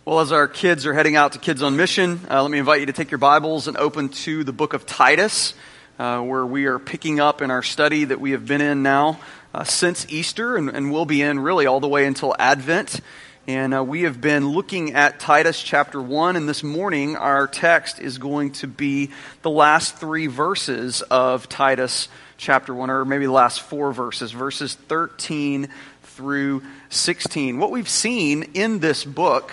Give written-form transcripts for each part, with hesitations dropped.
Well, as our kids are heading out to Kids on Mission, let me invite you to take your Bibles and open to the book of Titus, where we are picking up in our study that we have been in now since Easter, and will be in really all the way until Advent. And we have been looking at Titus chapter 1, and this morning our text is going to be the last three verses of Titus chapter 1, or maybe the last four verses, verses 13 through 16. What we've seen in this book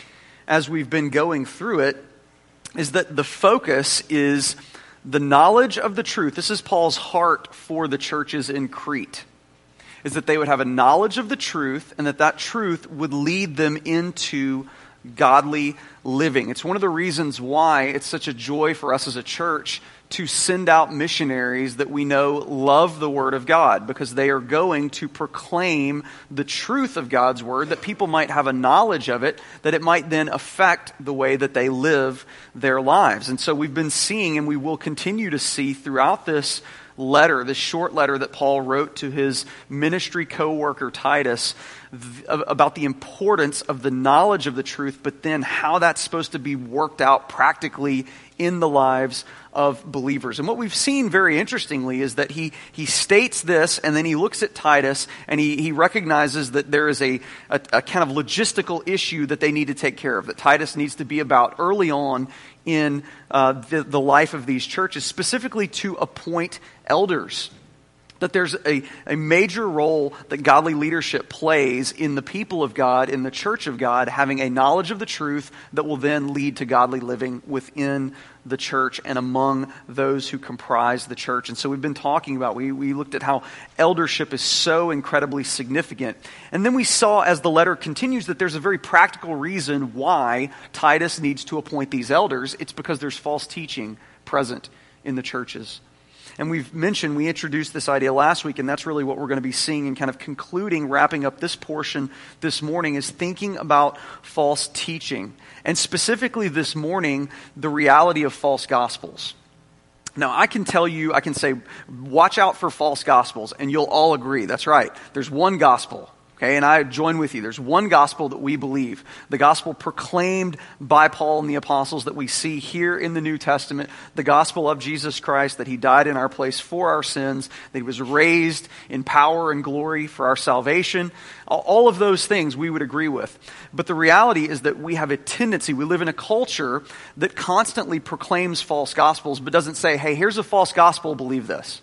as we've been going through it is that the focus is the knowledge of the truth. This is Paul's heart for the churches in Crete, is that they would have a knowledge of the truth and that truth would lead them into godly living. It's one of the reasons why it's such a joy for us as a church to send out missionaries that we know love the Word of God, because they are going to proclaim the truth of God's Word, that people might have a knowledge of it, that it might then affect the way that they live their lives. And so we've been seeing, and we will continue to see throughout this letter, this short letter that Paul wrote to his ministry co-worker Titus, about the importance of the knowledge of the truth, but then how that's supposed to be worked out practically in the lives of believers. And what we've seen very interestingly is that he states this, and then he looks at Titus, and he recognizes that there is a kind of logistical issue that they need to take care of, that Titus needs to be about early on in the life of these churches, specifically to appoint elders. That there's a major role that godly leadership plays in the people of God, in the church of God, having a knowledge of the truth that will then lead to godly living within the church and among those who comprise the church. And so we've been talking about, we looked at how eldership is so incredibly significant. And then we saw, as the letter continues, that there's a very practical reason why Titus needs to appoint these elders. It's because there's false teaching present in the churches. And we introduced this idea last week, and that's really what we're going to be seeing and kind of concluding, wrapping up this portion this morning, is thinking about false teaching. And specifically this morning, the reality of false gospels. Now, I can say, watch out for false gospels, and you'll all agree. That's right. There's one gospel. Okay, and I join with you. There's one gospel that we believe. The gospel proclaimed by Paul and the apostles that we see here in the New Testament. The gospel of Jesus Christ, that he died in our place for our sins, that he was raised in power and glory for our salvation. All of those things we would agree with. But the reality is that we have a tendency, we live in a culture that constantly proclaims false gospels, but doesn't say, hey, here's a false gospel, believe this.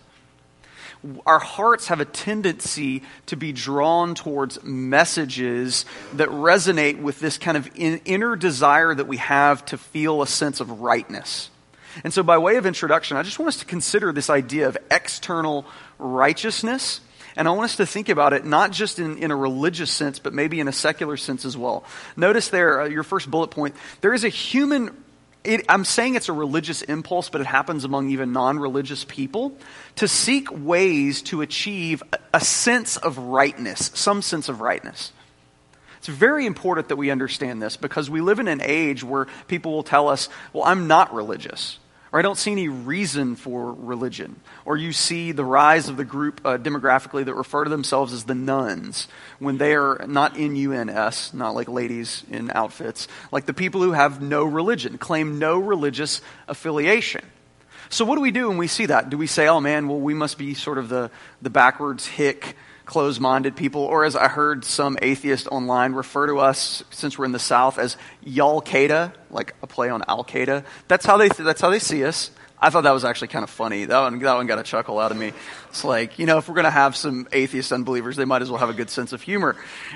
Our hearts have a tendency to be drawn towards messages that resonate with this kind of inner desire that we have to feel a sense of rightness. And so by way of introduction, I just want us to consider this idea of external righteousness. And I want us to think about it not just in a religious sense, but maybe in a secular sense as well. Notice there, your first bullet point, there is a human I'm saying it's a religious impulse, but it happens among even non-religious people, to seek ways to achieve a sense of rightness, some sense of rightness. It's very important that we understand this, because we live in an age where people will tell us, well, I'm not religious, or I don't see any reason for religion. Or you see the rise of the group demographically that refer to themselves as the nuns, when they are not N-U-N-S, not like ladies in outfits, like the people who have no religion, claim no religious affiliation. So what do we do when we see that? Do we say, oh man, well, we must be sort of the backwards, hick, closed-minded people? Or as I heard some atheist online refer to us, since we're in the South, as Y'all-Qaeda, like a play on Al-Qaeda. That's how they see us. I thought that was actually kind of funny. That one got a chuckle out of me. It's like, if we're going to have some atheist unbelievers, they might as well have a good sense of humor.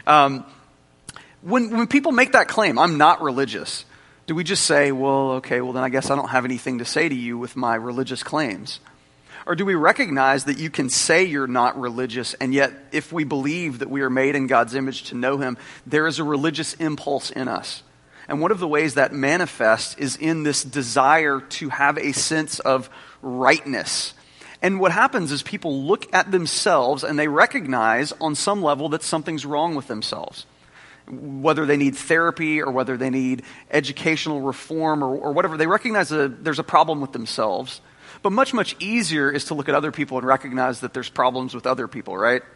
When people make that claim, I'm not religious, do we just say, well, okay, well then I guess I don't have anything to say to you with my religious claims? Or do we recognize that you can say you're not religious, and yet if we believe that we are made in God's image to know him, there is a religious impulse in us? And one of the ways that manifests is in this desire to have a sense of rightness. And what happens is people look at themselves and they recognize on some level that something's wrong with themselves. Whether they need therapy or whether they need educational reform or whatever, they recognize that there's a problem with themselves. But much, much easier is to look at other people and recognize that there's problems with other people, right?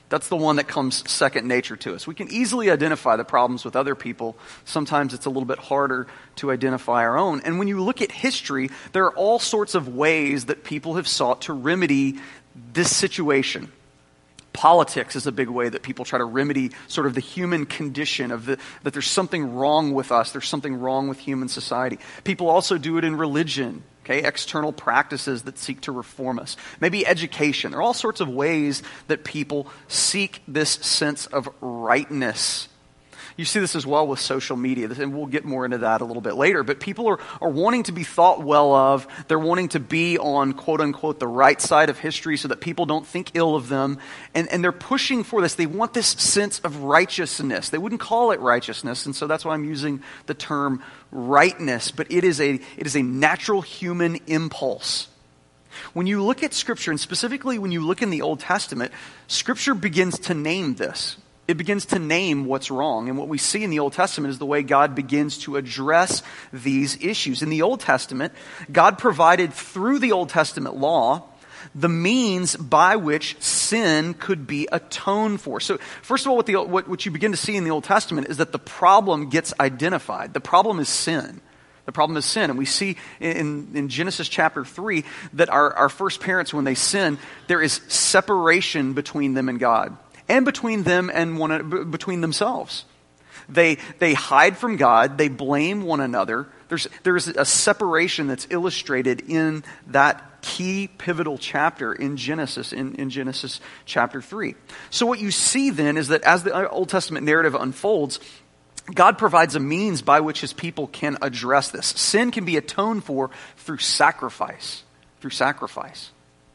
That's the one that comes second nature to us. We can easily identify the problems with other people. Sometimes it's a little bit harder to identify our own. And when you look at history, there are all sorts of ways that people have sought to remedy this situation. Politics is a big way that people try to remedy sort of the human condition that there's something wrong with us, there's something wrong with human society. People also do it in religion. Okay, external practices that seek to reform us. Maybe education. There are all sorts of ways that people seek this sense of rightness. You see this as well with social media, and we'll get more into that a little bit later. But people are wanting to be thought well of. They're wanting to be on, quote unquote, the right side of history so that people don't think ill of them. And they're pushing for this. They want this sense of righteousness. They wouldn't call it righteousness, and so that's why I'm using the term rightness. But it is a natural human impulse. When you look at Scripture, and specifically when you look in the Old Testament, Scripture begins to name this. It begins to name what's wrong. And what we see in the Old Testament is the way God begins to address these issues. In the Old Testament, God provided through the Old Testament law the means by which sin could be atoned for. So first of all, what you begin to see in the Old Testament is that the problem gets identified. The problem is sin. The problem is sin. And we see in Genesis chapter 3 that our first parents, when they sin, there is separation between them and God. And between them and between themselves. They hide from God. They blame one another. There's a separation that's illustrated in that key pivotal chapter in Genesis, in Genesis chapter 3. So what you see then is that as the Old Testament narrative unfolds, God provides a means by which his people can address this. Sin can be atoned for through sacrifice. Through sacrifice.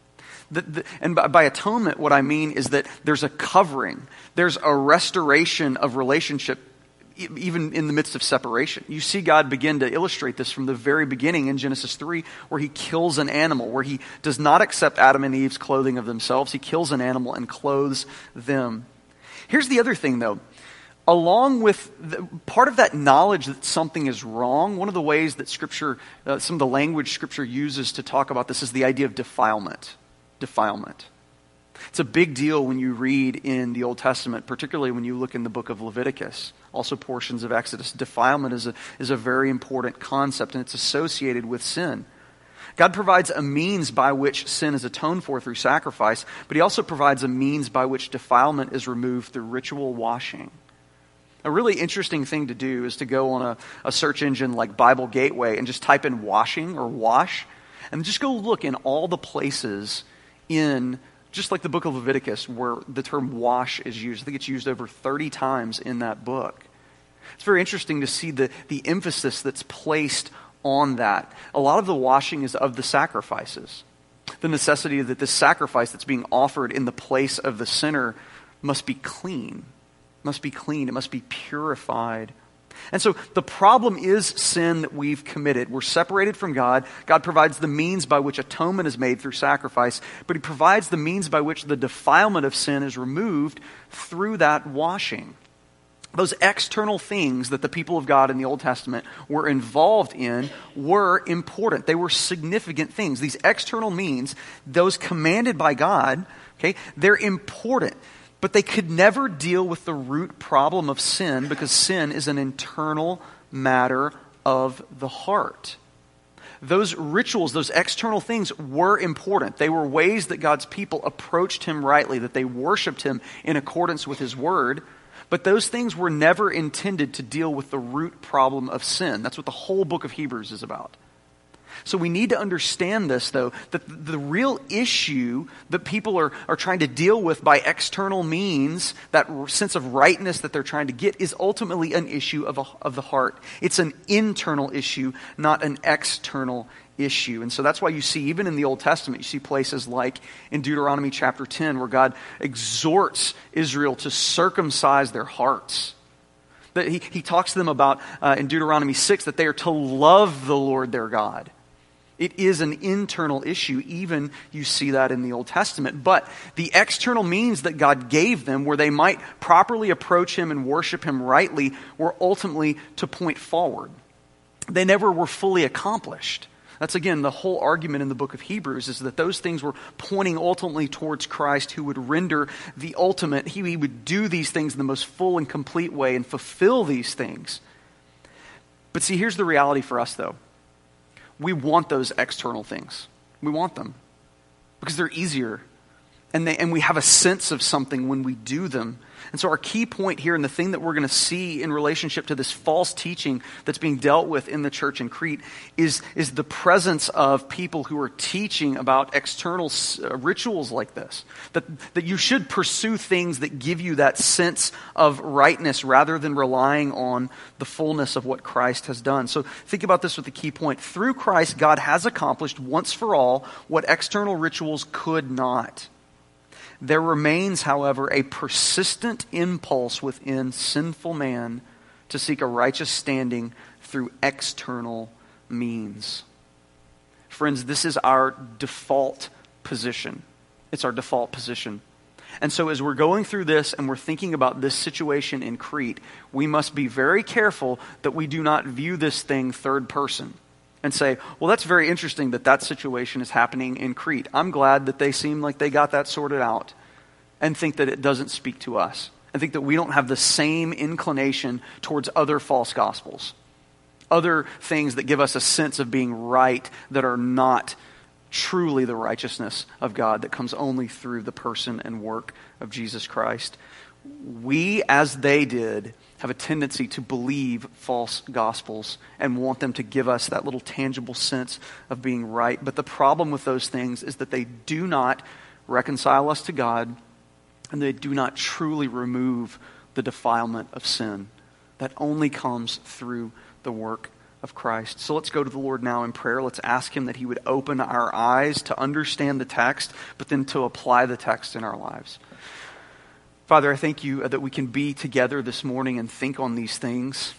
And by atonement, what I mean is that there's a covering. There's a restoration of relationship, even in the midst of separation. You see God begin to illustrate this from the very beginning in Genesis 3, where he kills an animal, where he does not accept Adam and Eve's clothing of themselves. He kills an animal and clothes them. Here's the other thing, though. Along with part of that knowledge that something is wrong, one of the ways that Scripture, some of the language Scripture uses to talk about this is the idea of defilement. Defilement. It's a big deal when you read in the Old Testament, particularly when you look in the book of Leviticus, also portions of Exodus. Defilement is a very important concept, and it's associated with sin. God provides a means by which sin is atoned for through sacrifice, but he also provides a means by which defilement is removed through ritual washing. A really interesting thing to do is to go on a search engine like Bible Gateway and just type in washing or wash, and just go look in all the places in, just like the book of Leviticus, where the term wash is used. I think it's used over 30 times in that book. It's very interesting to see the emphasis that's placed on that. A lot of the washing is of the sacrifices. The necessity that this sacrifice that's being offered in the place of the sinner must be clean. Must be clean. It must be purified. And so the problem is sin that we've committed. We're separated from God. God provides the means by which atonement is made through sacrifice, but he provides the means by which the defilement of sin is removed through that washing. Those external things that the people of God in the Old Testament were involved in were important. They were significant things. These external means, those commanded by God, okay, they're important. But they could never deal with the root problem of sin, because sin is an internal matter of the heart. Those rituals, those external things were important. They were ways that God's people approached him rightly, that they worshiped him in accordance with his word. But those things were never intended to deal with the root problem of sin. That's what the whole book of Hebrews is about. So we need to understand this, though, that the real issue that people are trying to deal with by external means, that sense of rightness that they're trying to get, is ultimately an issue of the heart. It's an internal issue, not an external issue. And so that's why you see, even in the Old Testament, you see places like in Deuteronomy chapter 10, where God exhorts Israel to circumcise their hearts. That he talks to them about, in Deuteronomy 6, that they are to love the Lord their God. It is an internal issue. Even you see that in the Old Testament. But the external means that God gave them, where they might properly approach him and worship him rightly, were ultimately to point forward. They never were fully accomplished. That's, again, the whole argument in the book of Hebrews, is that those things were pointing ultimately towards Christ, who would render the ultimate. He would do these things in the most full and complete way and fulfill these things. But see, here's the reality for us, though. We want those external things. We want them because they're easier. And we have a sense of something when we do them. And so our key point here, and the thing that we're going to see in relationship to this false teaching that's being dealt with in the church in Crete, is the presence of people who are teaching about external rituals like this. That you should pursue things that give you that sense of rightness rather than relying on the fullness of what Christ has done. So think about this with the key point. Through Christ, God has accomplished once for all what external rituals could not. There remains, however, a persistent impulse within sinful man to seek a righteous standing through external means. Friends, this is our default position. It's our default position. And so as we're going through this and we're thinking about this situation in Crete, we must be very careful that we do not view this thing third person and say, well, that's very interesting that situation is happening in Crete. I'm glad that they seem like they got that sorted out, and think that it doesn't speak to us, and think that we don't have the same inclination towards other false gospels, other things that give us a sense of being right that are not truly the righteousness of God that comes only through the person and work of Jesus Christ. We, as they did, have a tendency to believe false gospels and want them to give us that little tangible sense of being right. But the problem with those things is that they do not reconcile us to God, and they do not truly remove the defilement of sin. That only comes through the work of Christ. So let's go to the Lord now in prayer. Let's ask Him that He would open our eyes to understand the text, but then to apply the text in our lives. Father, I thank you that we can be together this morning and think on these things.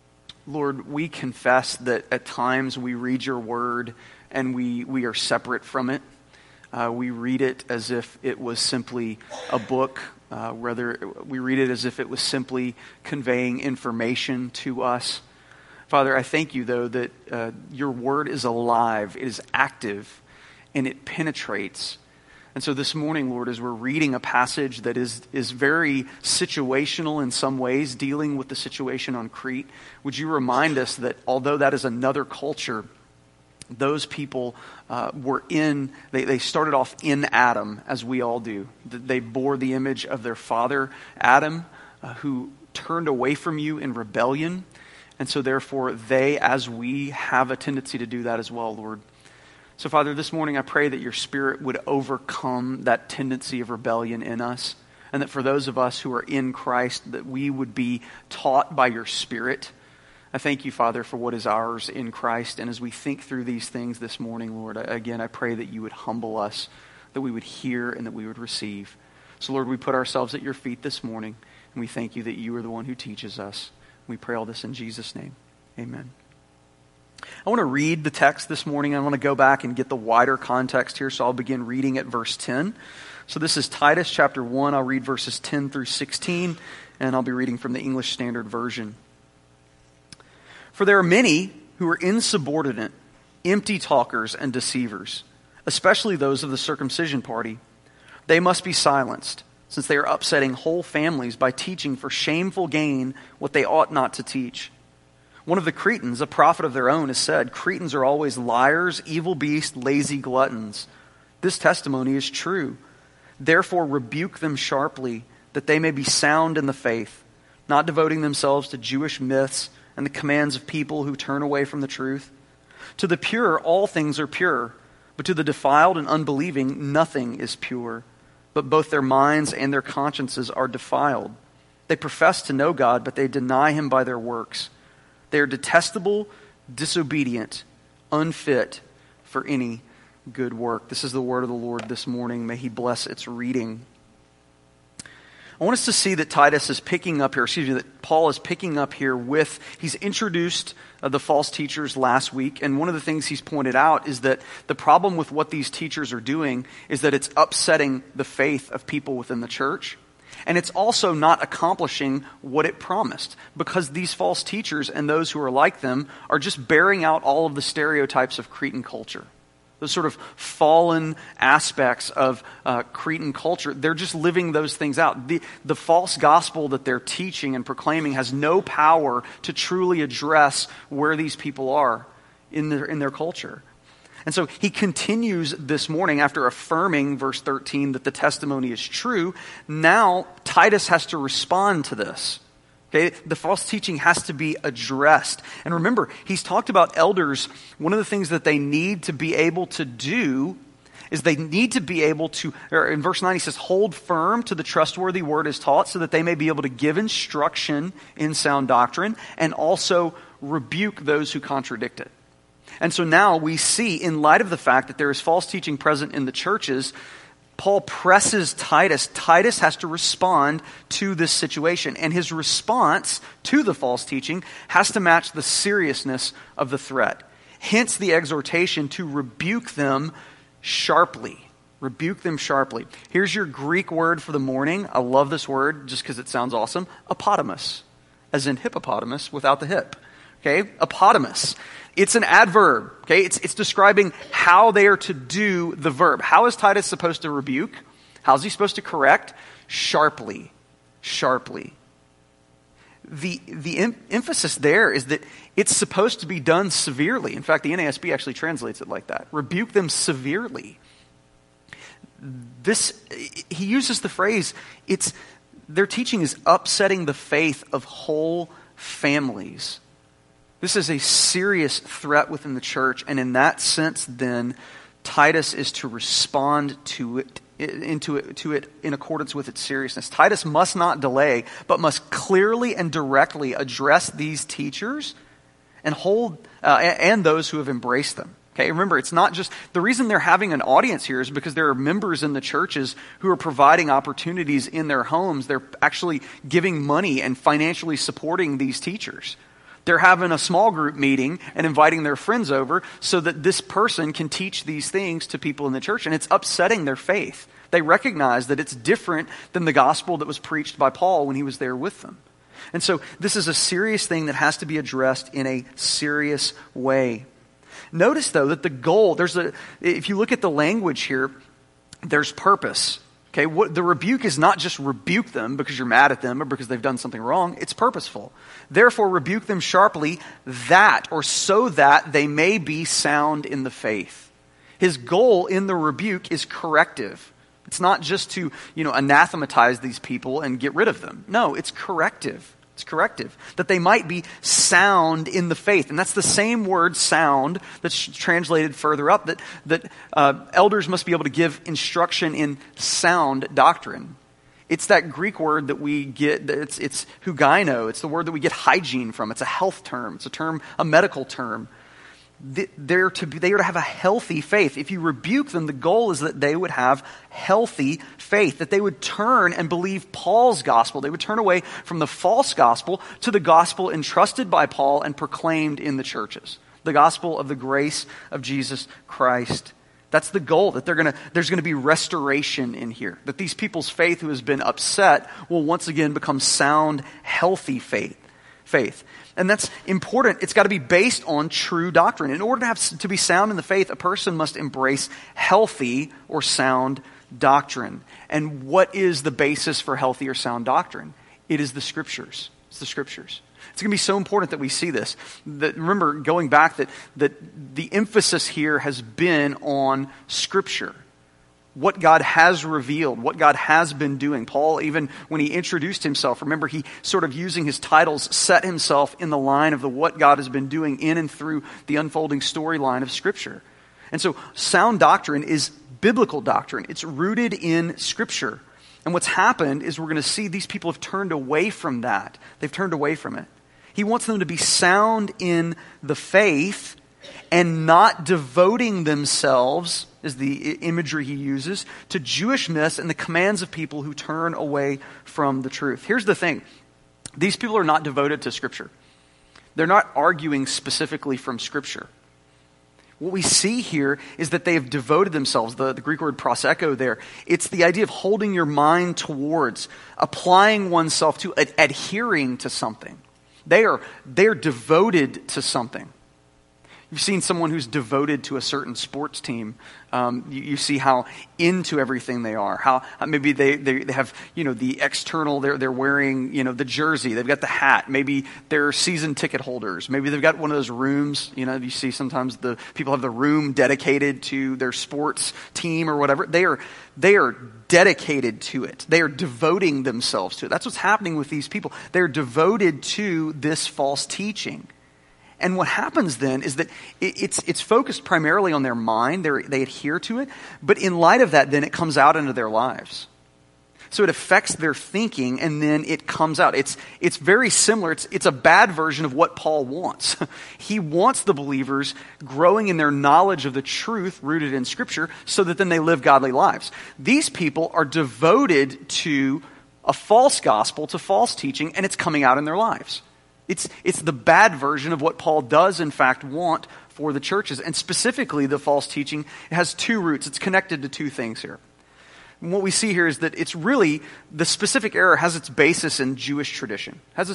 Lord, we confess that at times we read your word and we are separate from it. We read it as if it was simply a book. Rather, we read it as if it was simply conveying information to us. Father, I thank you, though, that your word is alive, it is active, and it penetrates. And so this morning, Lord, as we're reading a passage that is very situational in some ways, dealing with the situation on Crete, would you remind us that although that is another culture, those people they started off in Adam, as we all do. They bore the image of their father, Adam, who turned away from you in rebellion. And so therefore, they, as we, have a tendency to do that as well, Lord. So, Father, this morning I pray that your Spirit would overcome that tendency of rebellion in us, and that for those of us who are in Christ, that we would be taught by your Spirit. I thank you, Father, for what is ours in Christ. And as we think through these things this morning, Lord, again, I pray that you would humble us, that we would hear and that we would receive. So, Lord, we put ourselves at your feet this morning, and we thank you that you are the one who teaches us. We pray all this in Jesus' name. Amen. I want to read the text this morning. I want to go back and get the wider context here, so I'll begin reading at verse 10. So this is Titus chapter 1. I'll read verses 10 through 16, and I'll be reading from the English Standard Version. For there are many who are insubordinate, empty talkers and deceivers, especially those of the circumcision party. They must be silenced, since they are upsetting whole families by teaching for shameful gain what they ought not to teach. One of the Cretans, a prophet of their own, has said, Cretans are always liars, evil beasts, lazy gluttons. This testimony is true. Therefore rebuke them sharply, that they may be sound in the faith, not devoting themselves to Jewish myths and the commands of people who turn away from the truth. To the pure, all things are pure, but to the defiled and unbelieving, nothing is pure. But both their minds and their consciences are defiled. They profess to know God, but they deny Him by their works. They are detestable, disobedient, unfit for any good work. This is the word of the Lord this morning. May He bless its reading. I want us to see that Titus is picking up here, that Paul is picking up here he's introduced the false teachers last week, and one of the things he's pointed out is that the problem with what these teachers are doing is that it's upsetting the faith of people within the church. And it's also not accomplishing what it promised, because these false teachers and those who are like them are just bearing out all of the stereotypes of Cretan culture. Those sort of fallen aspects of Cretan culture, they're just living those things out. The false gospel that they're teaching and proclaiming has no power to truly address where these people are in their culture. And so he continues this morning after affirming, verse 13, that the testimony is true. Now Titus has to respond to this. Okay, the false teaching has to be addressed. And remember, he's talked about elders. One of the things that they need to be able to do is they need to be able to, or in verse 9 he says, hold firm to the trustworthy word as taught, so that they may be able to give instruction in sound doctrine and also rebuke those who contradict it. And so now we see, in light of the fact that there is false teaching present in the churches, Paul presses Titus. Titus has to respond to this situation. And his response to the false teaching has to match the seriousness of the threat. Hence the exhortation to rebuke them sharply. Rebuke them sharply. Here's your Greek word for the morning. I love this word just because it sounds awesome. Apotamus, as in hippopotamus without the hip. Okay, apotamus. It's an adverb. Okay, it's describing how they are to do the verb. How is Titus supposed to rebuke? How's he supposed to correct? Sharply. Sharply. The emphasis there is that it's supposed to be done severely. In fact, the NASB actually translates it like that. Rebuke them severely. He uses the phrase, their teaching is upsetting the faith of whole families. This is a serious threat within the church, and in that sense, then, Titus is to respond to it in accordance with its seriousness. Titus must not delay, but must clearly and directly address these teachers and and those who have embraced them. Okay, remember, it's not just, the reason they're having an audience here is because there are members in the churches who are providing opportunities in their homes. They're actually giving money and financially supporting these teachers. They're having a small group meeting and inviting their friends over so that this person can teach these things to people in the church, and it's upsetting their faith. They recognize that it's different than the gospel that was preached by Paul when he was there with them. And so this is a serious thing that has to be addressed in a serious way. Notice, though, that the goal, if you look at the language here, there's purpose. Okay, the rebuke is not just rebuke them because you're mad at them or because they've done something wrong. It's purposeful. Therefore, rebuke them sharply so that they may be sound in the faith. His goal in the rebuke is corrective. It's not just to, anathematize these people and get rid of them. No, it's corrective. It's corrective. That they might be sound in the faith. And that's the same word, sound, that's translated further up, that elders must be able to give instruction in sound doctrine. It's that Greek word that we get, it's hugaino. It's the word that we get hygiene from. It's a health term. It's a medical term. They are to have a healthy faith. If you rebuke them, the goal is that they would have healthy faith, that they would turn and believe Paul's gospel. They would turn away from the false gospel to the gospel entrusted by Paul and proclaimed in the churches, the gospel of the grace of Jesus Christ. That's the goal, that there's going to be restoration in here, that these people's faith who has been upset will once again become sound, healthy faith. And that's important. It's got to be based on true doctrine. In order to be sound in the faith, a person must embrace healthy or sound doctrine. And what is the basis for healthy or sound doctrine? It is the Scriptures. It's the Scriptures. It's going to be so important that we see this. Remember, going back, that the emphasis here has been on Scripture. What God has revealed, what God has been doing. Paul, even when he introduced himself, remember, he sort of using his titles set himself in the line of what God has been doing in and through the unfolding storyline of Scripture. And so sound doctrine is biblical doctrine. It's rooted in Scripture. And what's happened is we're going to see these people have turned away from that. They've turned away from it. He wants them to be sound in the faith and not devoting themselves, is the imagery he uses, to Jewish myths and the commands of people who turn away from the truth. Here's the thing. These people are not devoted to Scripture. They're not arguing specifically from Scripture. What we see here is that they have devoted themselves, the Greek word proseko there, it's the idea of holding your mind towards, applying oneself to, adhering to something. They are devoted to something. You've seen someone who's devoted to a certain sports team. You see how into everything they are. How maybe they have, the external, they're wearing, the jersey. They've got the hat. Maybe they're season ticket holders. Maybe they've got one of those rooms. You see sometimes the people have the room dedicated to their sports team or whatever. They are dedicated to it. They are devoting themselves to it. That's what's happening with these people. They're devoted to this false teaching. And what happens then is that it's focused primarily on their mind. They adhere to it. But in light of that, then it comes out into their lives. So it affects their thinking, and then it comes out. It's very similar. It's a bad version of what Paul wants. He wants the believers growing in their knowledge of the truth rooted in Scripture so that then they live godly lives. These people are devoted to a false gospel, to false teaching, and it's coming out in their lives. It's the bad version of what Paul does, in fact, want for the churches. And specifically, the false teaching has two roots. It's connected to two things here. And what we see here is that it's really, the specific error has its basis in Jewish tradition. That's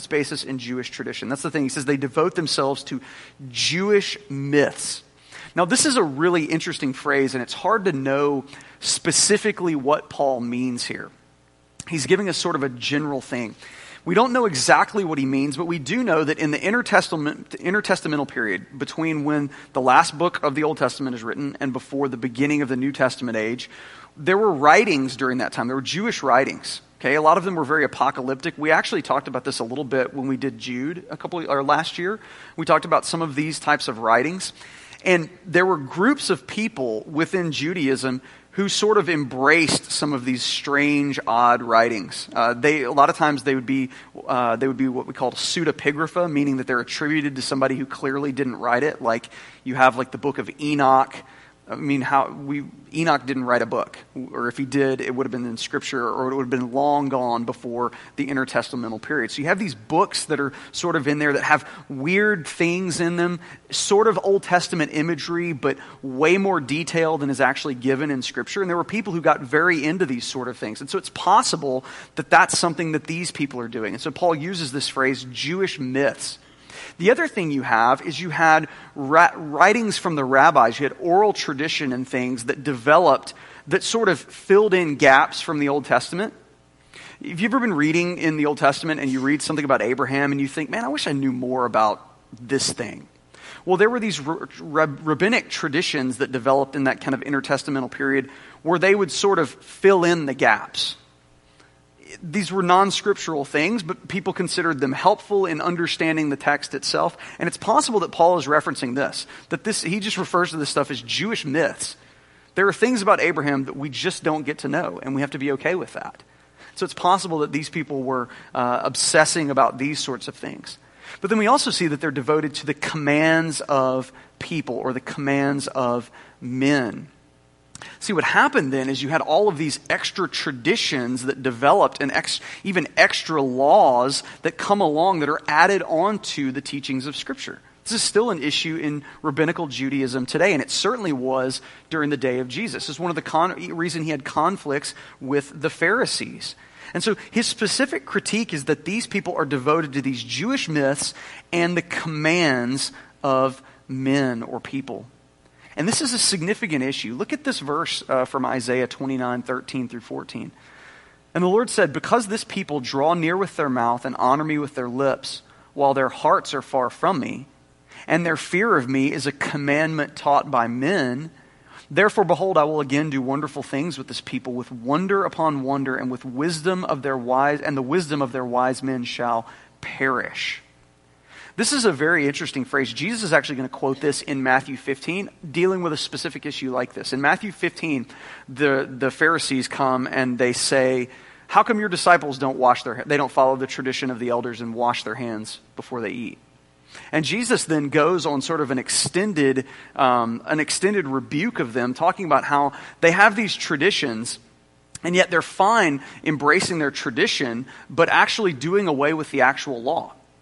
the thing. He says they devote themselves to Jewish myths. Now, this is a really interesting phrase, and it's hard to know specifically what Paul means here. He's giving us sort of a general thing. We don't know exactly what he means, but we do know that in the intertestamental period, between when the last book of the Old Testament is written and before the beginning of the New Testament age, there were writings during that time. There were Jewish writings. Okay, a lot of them were very apocalyptic. We actually talked about this a little bit when we did Jude last year. We talked about some of these types of writings. And there were groups of people within Judaism who sort of embraced some of these strange, odd writings. A lot of times they would be what we call pseudepigrapha, meaning that they're attributed to somebody who clearly didn't write it. Like you have like the book of Enoch. Enoch didn't write a book, or if he did, it would have been in Scripture, or it would have been long gone before the intertestamental period. So you have these books that are sort of in there that have weird things in them, sort of Old Testament imagery, but way more detail than is actually given in Scripture. And there were people who got very into these sort of things. And so it's possible that that's something that these people are doing. And so Paul uses this phrase, Jewish myths. The other thing you have is you had writings from the rabbis. You had oral tradition and things that developed that sort of filled in gaps from the Old Testament. Have you ever been reading in the Old Testament and you read something about Abraham and you think, man, I wish I knew more about this thing? Well, there were these rabbinic traditions that developed in that kind of intertestamental period where they would sort of fill in the gaps. These were non-scriptural things, but people considered them helpful in understanding the text itself. And it's possible that Paul is referencing this, he just refers to this stuff as Jewish myths. There are things about Abraham that we just don't get to know, and we have to be okay with that. So it's possible that these people were obsessing about these sorts of things. But then we also see that they're devoted to the commands of people, or the commands of men. See, what happened then is you had all of these extra traditions that developed and even extra laws that come along that are added onto the teachings of Scripture. This is still an issue in rabbinical Judaism today, and it certainly was during the day of Jesus. This is one of the reason he had conflicts with the Pharisees. And so his specific critique is that these people are devoted to these Jewish myths and the commands of men or people. And this is a significant issue. Look at this verse from Isaiah 29:13 through 14. And the Lord said, because this people draw near with their mouth and honor me with their lips, while their hearts are far from me, and their fear of me is a commandment taught by men, therefore, behold, I will again do wonderful things with this people, with wonder upon wonder, and with wisdom of their wise, and the wisdom of their wise men shall perish. This is a very interesting phrase. Jesus is actually going to quote this in Matthew 15, dealing with a specific issue like this. In Matthew 15, the Pharisees come and they say, how come your disciples they don't follow the tradition of the elders and wash their hands before they eat? And Jesus then goes on sort of an extended rebuke of them, talking about how they have these traditions, and yet they're fine embracing their tradition, but actually doing away with the actual law.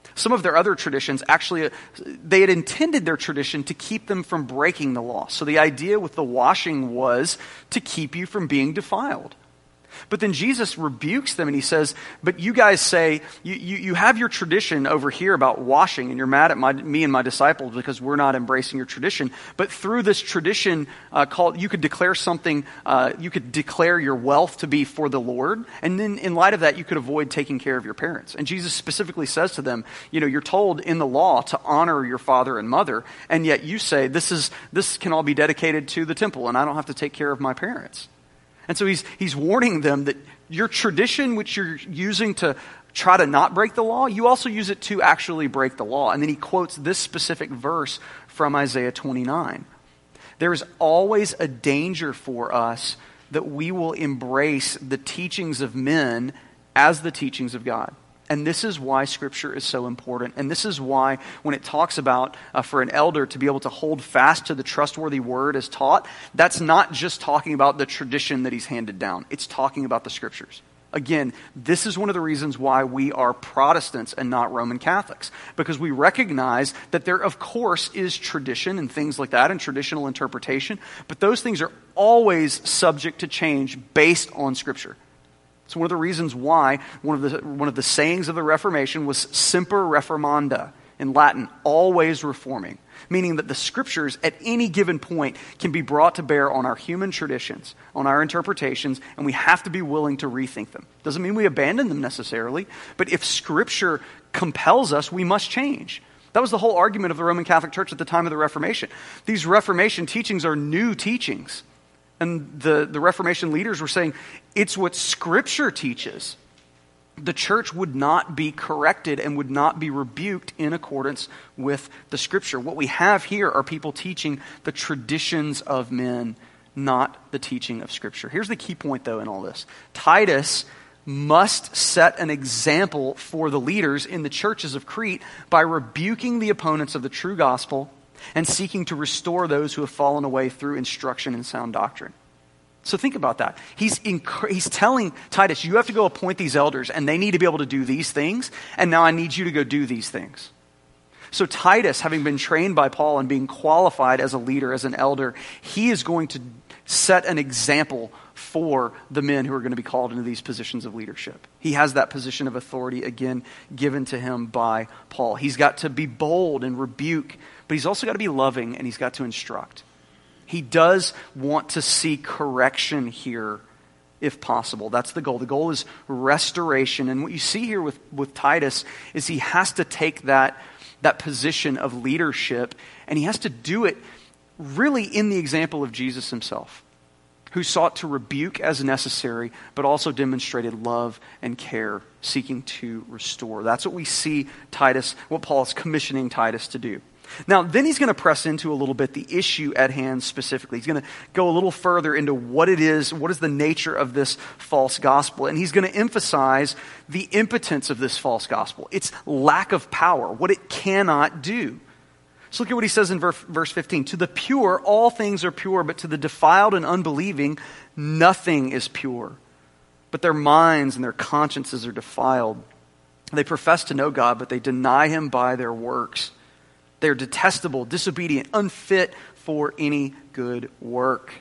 Some of their other traditions, actually, they had intended their tradition to keep them from breaking the law. So the idea with the washing was to keep you from being defiled. But then Jesus rebukes them and he says, but you guys say, you have your tradition over here about washing, and you're mad at me and my disciples because we're not embracing your tradition. But through this tradition you could declare something, you could declare your wealth to be for the Lord. And then in light of that, you could avoid taking care of your parents. And Jesus specifically says to them, you're told in the law to honor your father and mother. And yet you say, this can all be dedicated to the temple and I don't have to take care of my parents. And so he's warning them that your tradition, which you're using to try to not break the law, you also use it to actually break the law. And then he quotes this specific verse from Isaiah 29. There is always a danger for us that we will embrace the teachings of men as the teachings of God. And this is why Scripture is so important. And this is why when it talks about for an elder to be able to hold fast to the trustworthy word as taught, that's not just talking about the tradition that he's handed down. It's talking about the Scriptures. Again, this is one of the reasons why we are Protestants and not Roman Catholics. Because we recognize that there, of course, is tradition and things like that and traditional interpretation. But those things are always subject to change based on Scripture. It's one of the reasons why one of the sayings of the Reformation was semper reformanda, in Latin, always reforming, meaning that the Scriptures at any given point can be brought to bear on our human traditions, on our interpretations, and we have to be willing to rethink them. Doesn't mean we abandon them necessarily, but if Scripture compels us, we must change. That was the whole argument of the Roman Catholic Church at the time of the Reformation. These Reformation teachings are new teachings. And the Reformation leaders were saying, it's what Scripture teaches. The church would not be corrected and would not be rebuked in accordance with the Scripture. What we have here are people teaching the traditions of men, not the teaching of Scripture. Here's the key point, though, in all this. Titus must set an example for the leaders in the churches of Crete by rebuking the opponents of the true gospel and seeking to restore those who have fallen away through instruction in sound doctrine. So think about that. He's telling Titus, you have to go appoint these elders, and they need to be able to do these things, and now I need you to go do these things. So Titus, having been trained by Paul and being qualified as a leader, as an elder, he is going to set an example for the men who are going to be called into these positions of leadership. He has that position of authority, again, given to him by Paul. He's got to be bold and rebuke, but he's also got to be loving, and he's got to instruct. He does want to see correction here, if possible. That's the goal. The goal is restoration. And what you see here with Titus is he has to take that position of leadership, and he has to do it really in the example of Jesus himself, who sought to rebuke as necessary, but also demonstrated love and care, seeking to restore. That's what we see Titus, what Paul is commissioning Titus to do. Now, then he's going to press into a little bit the issue at hand specifically. He's going to go a little further into what it is, what is the nature of this false gospel. And he's going to emphasize the impotence of this false gospel, its lack of power, what it cannot do. So look at what he says in verse 15. To the pure, all things are pure, but to the defiled and unbelieving, nothing is pure. But their minds and their consciences are defiled. They profess to know God, but they deny him by their works. They're detestable, disobedient, unfit for any good work.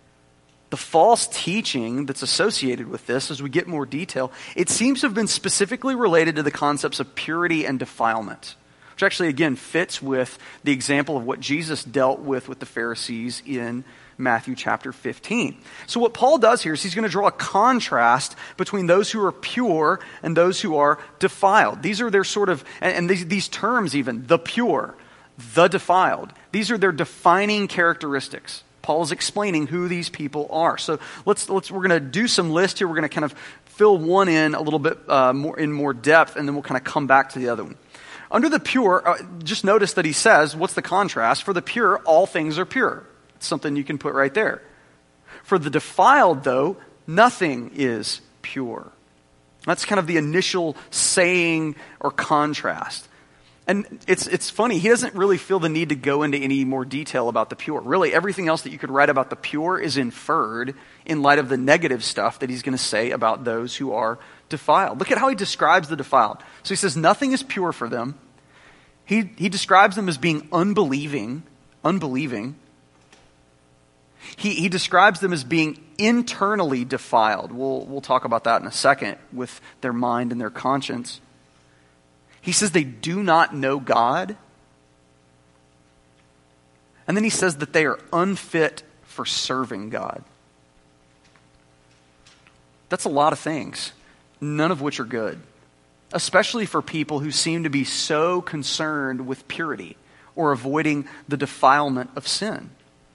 The false teaching that's associated with this, as we get more detail, it seems to have been specifically related to the concepts of purity and defilement, which actually, again, fits with the example of what Jesus dealt with the Pharisees in Matthew chapter 15. So what Paul does here is he's going to draw a contrast between those who are pure and those who are defiled. These are their sort of, and these terms even, the pure, the defiled. These are their defining characteristics. Paul is explaining who these people are. So we're going to do some list here. We're going to kind of fill one in a little bit more depth, and then we'll kind of come back to the other one. Under the pure, just notice that he says, what's the contrast? For the pure, all things are pure. It's something you can put right there. For the defiled, though, nothing is pure. That's kind of the initial saying or contrast. And it's funny, he doesn't really feel the need to go into any more detail about the pure. Really, everything else that you could write about the pure is inferred in light of the negative stuff that he's going to say about those who are defiled. Look at how he describes the defiled. So he says, nothing is pure for them. He describes them as being unbelieving. He describes them as being internally defiled. We'll talk about that in a second with their mind and their conscience. He says they do not know God. And then he says that they are unfit for serving God. That's a lot of things, none of which are good, especially for people who seem to be so concerned with purity or avoiding the defilement of sin.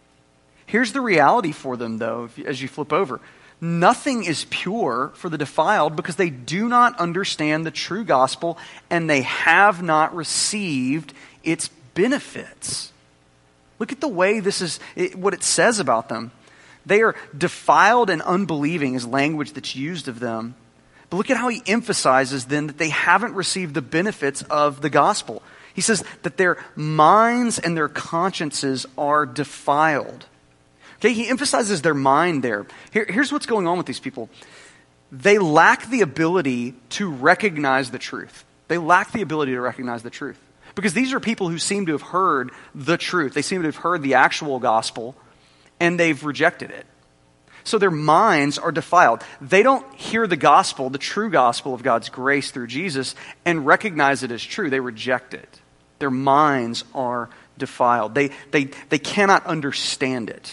Here's the reality for them, though, as you flip over. Nothing is pure for the defiled because they do not understand the true gospel and they have not received its benefits. Look at the way what it says about them. They are defiled and unbelieving is language that's used of them. But look at how he emphasizes then that they haven't received the benefits of the gospel. He says that their minds and their consciences are defiled. Okay, he emphasizes their mind there. Here's what's going on with these people. They lack the ability to recognize the truth. They lack the ability to recognize the truth. Because these are people who seem to have heard the truth. They seem to have heard the actual gospel, and they've rejected it. So their minds are defiled. They don't hear the gospel, the true gospel of God's grace through Jesus, and recognize it as true. They reject it. Their minds are defiled. They cannot understand it.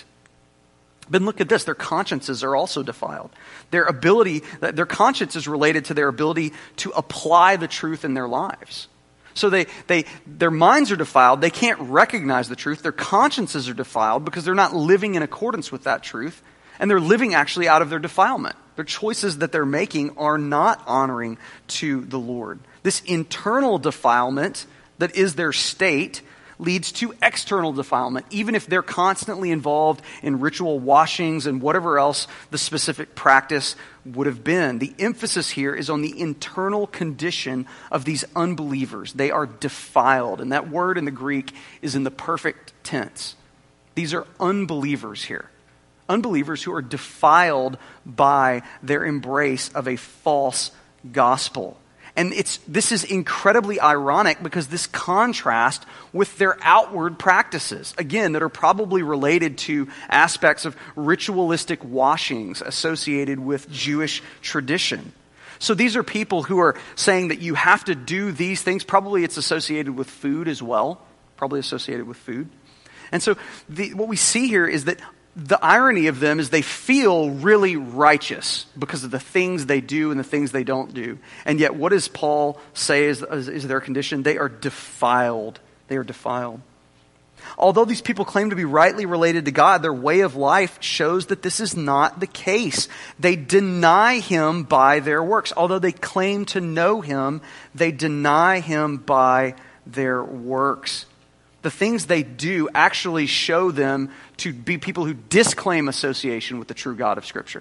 But look at this, their consciences are also defiled. Their conscience is related to their ability to apply the truth in their lives. So their minds are defiled, they can't recognize the truth, their consciences are defiled because they're not living in accordance with that truth, and they're living actually out of their defilement. Their choices that they're making are not honoring to the Lord. This internal defilement that is their state leads to external defilement, even if they're constantly involved in ritual washings and whatever else the specific practice would have been. The emphasis here is on the internal condition of these unbelievers. They are defiled, and that word in the Greek is in the perfect tense. These are unbelievers here. Unbelievers who are defiled by their embrace of a false gospel. And this is incredibly ironic because this contrast with their outward practices, again, that are probably related to aspects of ritualistic washings associated with Jewish tradition. So these are people who are saying that you have to do these things. Probably it's associated with food as well. Probably associated with food. And so what we see here is that the irony of them is they feel really righteous because of the things they do and the things they don't do. And yet what does Paul say is their condition? They are defiled. They are defiled. Although these people claim to be rightly related to God, their way of life shows that this is not the case. They deny Him by their works. Although they claim to know Him, they deny Him by their works. The things they do actually show them to be people who disclaim association with the true God of Scripture.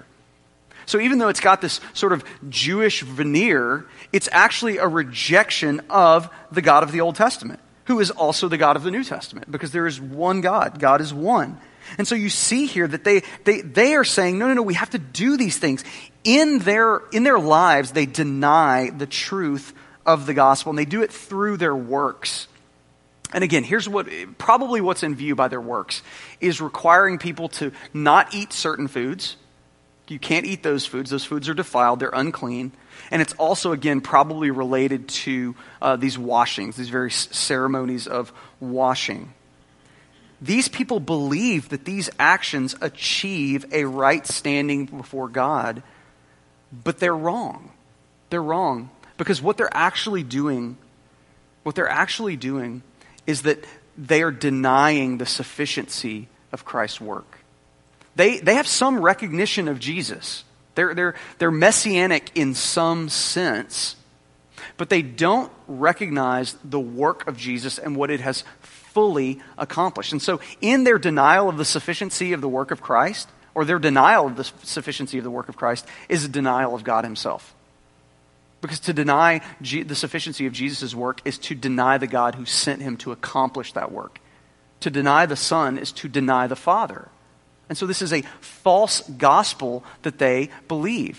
So even though it's got this sort of Jewish veneer, it's actually a rejection of the God of the Old Testament, who is also the God of the New Testament, because there is one God. God is one. And so you see here that they are saying, no, we have to do these things. In their lives, they deny the truth of the gospel, and they do it through their works. And again, here's what's in view by their works is requiring people to not eat certain foods. You can't eat those foods. Those foods are defiled. They're unclean. And it's also, again, probably related to these washings, these various ceremonies of washing. These people believe that these actions achieve a right standing before God, but they're wrong. They're wrong because what they're actually doing is that they are denying the sufficiency of Christ's work. They have some recognition of Jesus. They're messianic in some sense, but they don't recognize the work of Jesus and what it has fully accomplished. And so in their denial of the sufficiency of the work of Christ, or their denial of the sufficiency of the work of Christ, is a denial of God Himself. Because to deny the sufficiency of Jesus' work is to deny the God who sent Him to accomplish that work. To deny the Son is to deny the Father. And so this is a false gospel that they believe.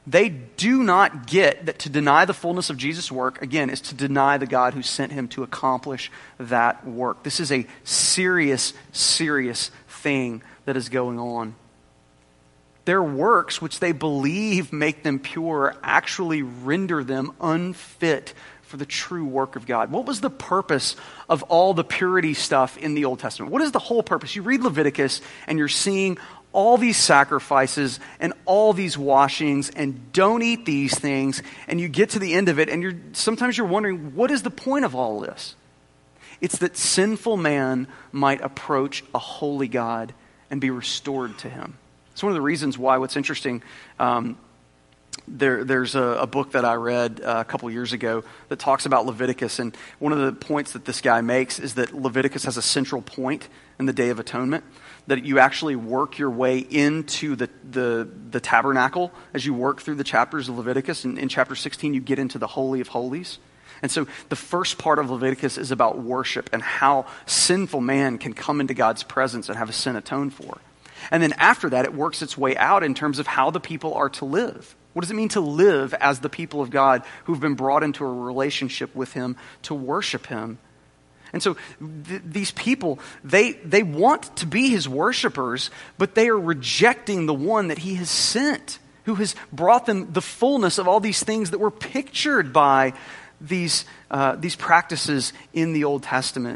They do not get that to deny the fullness of Jesus' work, again, is to deny the God who sent him to accomplish that work. This is a serious, serious thing that is going on. Their works, which they believe make them pure, actually render them unfit for the true work of God. What was the purpose of all the purity stuff in the Old Testament? What is the whole purpose? You read Leviticus and you're seeing all these sacrifices and all these washings and don't eat these things, and you get to the end of it and sometimes you're wondering, what is the point of all this? It's that sinful man might approach a holy God and be restored to him. It's one of the reasons why what's interesting, there's a book that I read a couple years ago that talks about Leviticus, and one of the points that this guy makes is that Leviticus has a central point in the Day of Atonement, that you actually work your way into the tabernacle as you work through the chapters of Leviticus. And in chapter 16, you get into the Holy of Holies. And so the first part of Leviticus is about worship and how sinful man can come into God's presence and have a sin atoned for. And then after that, it works its way out in terms of how the people are to live. What does it mean to live as the people of God who've been brought into a relationship with him to worship him? And so these people, they want to be his worshipers, but they are rejecting the one that he has sent, who has brought them the fullness of all these things that were pictured by these practices in the Old Testament.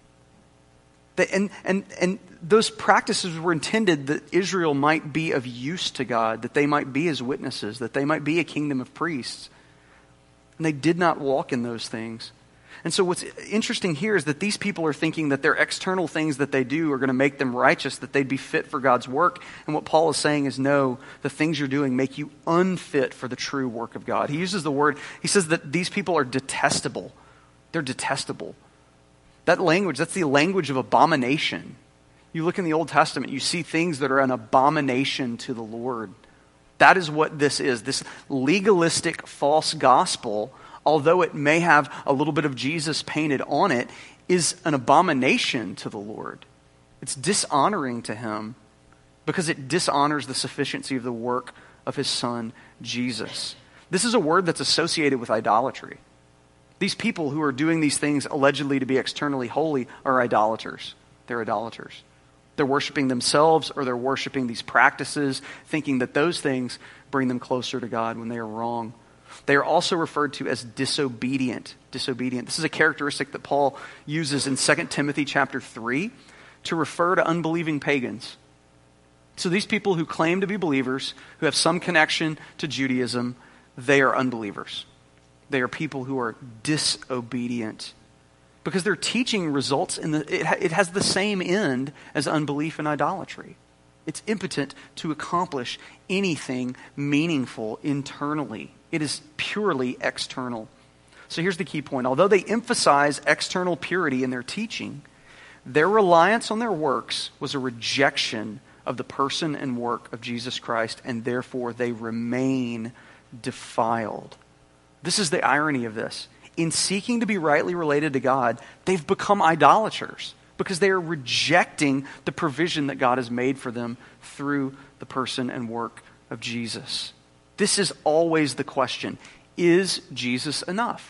And those practices were intended that Israel might be of use to God, that they might be his witnesses, that they might be a kingdom of priests. And they did not walk in those things. And so what's interesting here is that these people are thinking that their external things that they do are going to make them righteous, that they'd be fit for God's work. And what Paul is saying is, no, the things you're doing make you unfit for the true work of God. He uses the word, he says that these people are detestable. They're detestable. That language, that's the language of abomination. You look in the Old Testament, you see things that are an abomination to the Lord. That is what this is. This legalistic false gospel, although it may have a little bit of Jesus painted on it, is an abomination to the Lord. It's dishonoring to him because it dishonors the sufficiency of the work of his Son, Jesus. This is a word that's associated with idolatry. These people who are doing these things allegedly to be externally holy are idolaters. They're idolaters. They're worshiping themselves, or they're worshiping these practices, thinking that those things bring them closer to God when they are wrong. They are also referred to as disobedient. Disobedient. This is a characteristic that Paul uses in 2 Timothy chapter 3 to refer to unbelieving pagans. So these people who claim to be believers, who have some connection to Judaism, they are unbelievers. They are people who are disobedient because their teaching results in it has the same end as unbelief and idolatry. It's impotent to accomplish anything meaningful internally. It is purely external. So here's the key point. Although they emphasize external purity in their teaching, their reliance on their works was a rejection of the person and work of Jesus Christ, and therefore they remain defiled. This is the irony of this. In seeking to be rightly related to God, they've become idolaters because they are rejecting the provision that God has made for them through the person and work of Jesus. This is always the question. Is Jesus enough?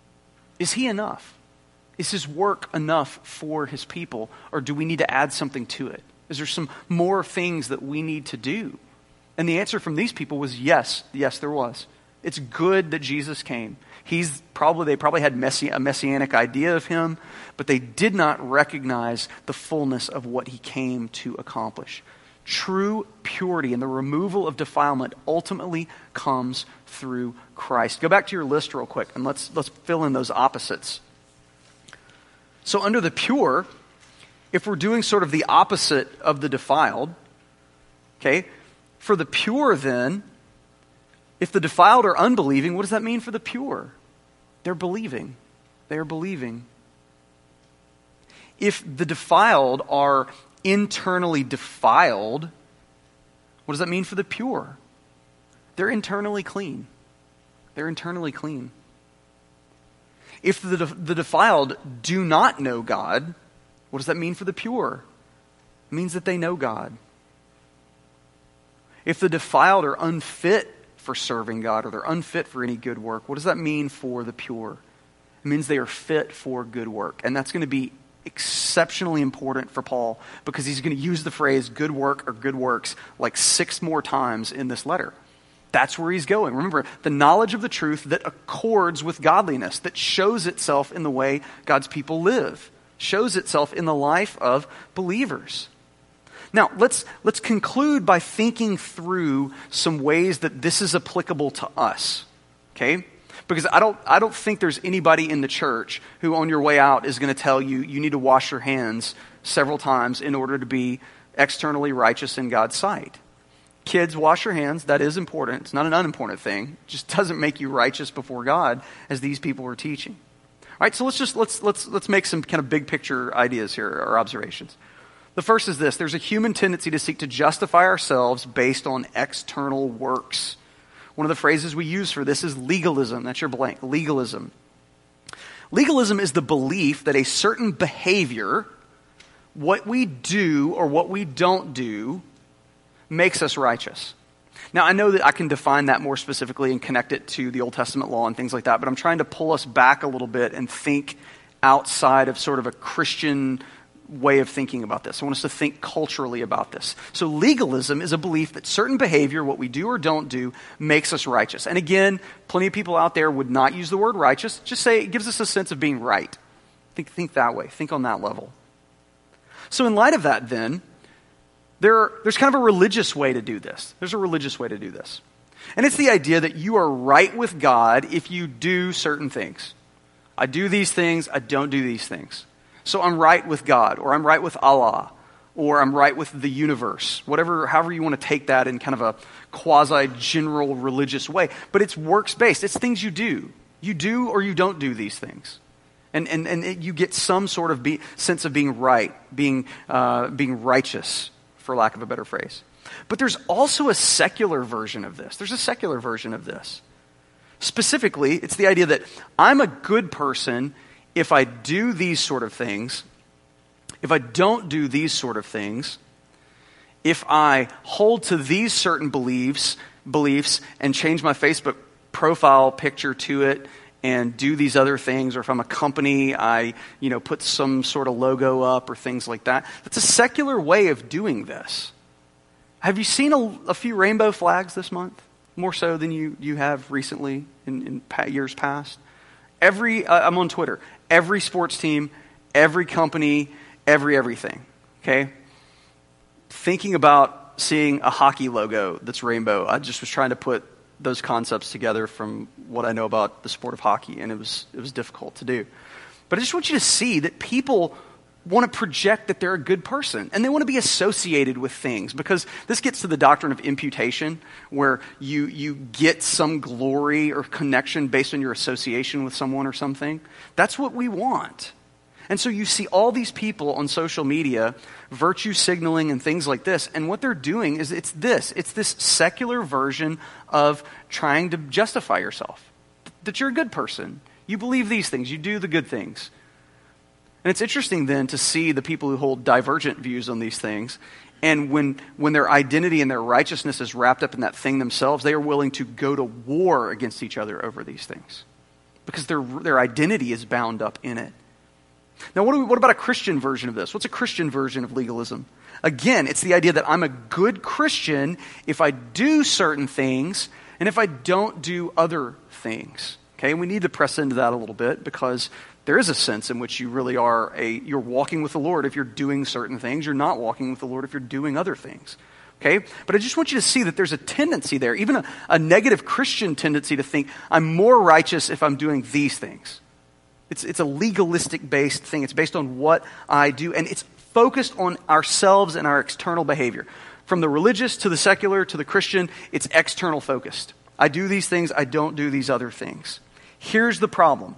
Is he enough? Is his work enough for his people? Or do we need to add something to it? Is there some more things that we need to do? And the answer from these people was yes. Yes, there was. It's good that Jesus came. They probably had a messianic idea of him, but they did not recognize the fullness of what he came to accomplish. True purity and the removal of defilement ultimately comes through Christ. Go back to your list real quick and let's fill in those opposites. So under the pure, if we're doing sort of the opposite of the defiled, okay, for the pure then, if the defiled are unbelieving, what does that mean for the pure? They're believing. They are believing. If the defiled are internally defiled, what does that mean for the pure? They're internally clean. They're internally clean. If the defiled do not know God, what does that mean for the pure? It means that they know God. If the defiled are unfit for serving God, or they're unfit for any good work. What does that mean for the pure? It means they are fit for good work. And that's going to be exceptionally important for Paul, because he's going to use the phrase good work or good works like 6 more times in this letter. That's where he's going. Remember, the knowledge of the truth that accords with godliness, that shows itself in the way God's people live, shows itself in the life of believers. Now, let's conclude by thinking through some ways that this is applicable to us, okay? Because I don't think there's anybody in the church who on your way out is going to tell you you need to wash your hands several times in order to be externally righteous in God's sight. Kids, wash your hands. That is important. It's not an unimportant thing. It just doesn't make you righteous before God, as these people are teaching. All right, so let's make some kind of big picture ideas here, or observations. The first is this: there's a human tendency to seek to justify ourselves based on external works. One of the phrases we use for this is legalism. That's your blank. Legalism. Legalism is the belief that a certain behavior, what we do or what we don't do, makes us righteous. Now, I know that I can define that more specifically and connect it to the Old Testament law and things like that, but I'm trying to pull us back a little bit and think outside of sort of a Christian way of thinking about this. I want us to think culturally about this. So legalism is a belief that certain behavior, what we do or don't do, makes us righteous. And again, plenty of people out there would not use the word righteous. Just say it gives us a sense of being right. Think that way. Think on that level. So in light of that, then, there's kind of a religious way to do this. There's a religious way to do this. And it's the idea that you are right with God if you do certain things. I do these things, I don't do these things. So I'm right with God, or I'm right with Allah, or I'm right with the universe, however you want to take that in kind of a quasi-general religious way. But it's works-based. It's things you do. You do or you don't do these things. And you get some sort of sense of being right, being righteous, for lack of a better phrase. But there's also a secular version of this. There's a secular version of this. Specifically, it's the idea that I'm a good person if I do these sort of things, if I don't do these sort of things, if I hold to these certain beliefs and change my Facebook profile picture to it and do these other things, or if I'm a company, I put some sort of logo up or things like that. That's a secular way of doing this. Have you seen a few rainbow flags this month? More so than you have recently in years past? I'm on Twitter. Every sports team, every company, everything, okay? Thinking about seeing a hockey logo that's rainbow, I just was trying to put those concepts together from what I know about the sport of hockey, and it was difficult to do. But I just want you to see that people want to project that they're a good person, and they want to be associated with things, because this gets to the doctrine of imputation, where you get some glory or connection based on your association with someone or something. That's what we want. And so you see all these people on social media, virtue signaling and things like this, and what they're doing is it's this secular version of trying to justify yourself, that you're a good person. You believe these things, you do the good things. And it's interesting then to see the people who hold divergent views on these things, and when their identity and their righteousness is wrapped up in that thing themselves, they are willing to go to war against each other over these things, because their identity is bound up in it. Now, what about a Christian version of this? What's a Christian version of legalism? Again, it's the idea that I'm a good Christian if I do certain things and if I don't do other things. Okay, and we need to press into that a little bit, because there is a sense in which you really you're walking with the Lord if you're doing certain things. You're not walking with the Lord if you're doing other things. Okay? But I just want you to see that there's a tendency there, even a negative Christian tendency, to think I'm more righteous if I'm doing these things. It's a legalistic based thing. It's based on what I do, and it's focused on ourselves and our external behavior. From the religious to the secular to the Christian, it's external focused. I do these things, I don't do these other things. Here's the problem.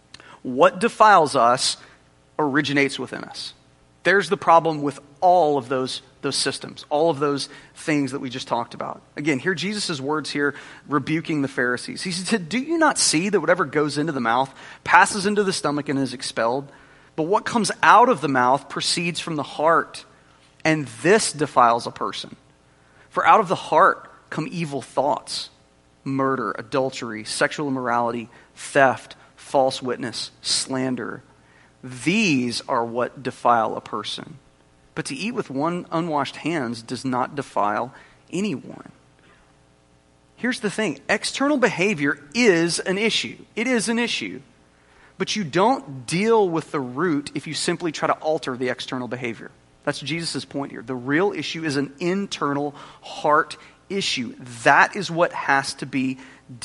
What defiles us originates within us. There's the problem with all of those systems, all of those things that we just talked about. Again, hear Jesus' words here rebuking the Pharisees. He said, "Do you not see that whatever goes into the mouth passes into the stomach and is expelled? But what comes out of the mouth proceeds from the heart, and this defiles a person. For out of the heart come evil thoughts, murder, adultery, sexual immorality, theft, false witness, slander. These are what defile a person. But to eat with unwashed hands does not defile anyone. Here's the thing. External behavior is an issue. It is an issue. But you don't deal with the root if you simply try to alter the external behavior. That's Jesus' point here. The real issue is an internal heart issue. That is what has to be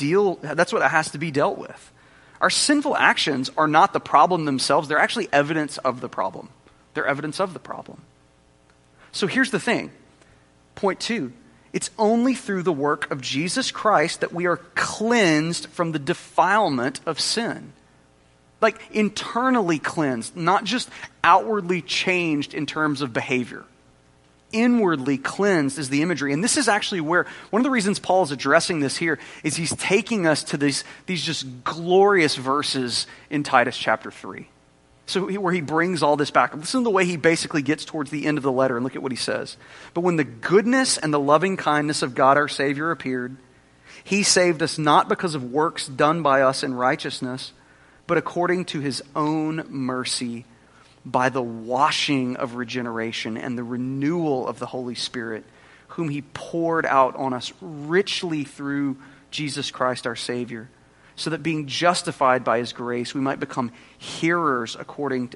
dealt with. Our sinful actions are not the problem themselves. They're actually evidence of the problem. They're evidence of the problem. So here's the thing. Point 2. It's only through the work of Jesus Christ that we are cleansed from the defilement of sin. Like internally cleansed, not just outwardly changed in terms of behavior. Inwardly cleansed is the imagery. And this is actually where, one of the reasons Paul is addressing this here is he's taking us to these just glorious verses in Titus chapter 3. So where he brings all this back. Listen to the way he basically gets towards the end of the letter and look at what he says. But when the goodness and the loving kindness of God our Savior appeared, he saved us not because of works done by us in righteousness, but according to his own mercy, by the washing of regeneration and the renewal of the Holy Spirit, whom he poured out on us richly through Jesus Christ our Savior, so that being justified by his grace, we might become heirs according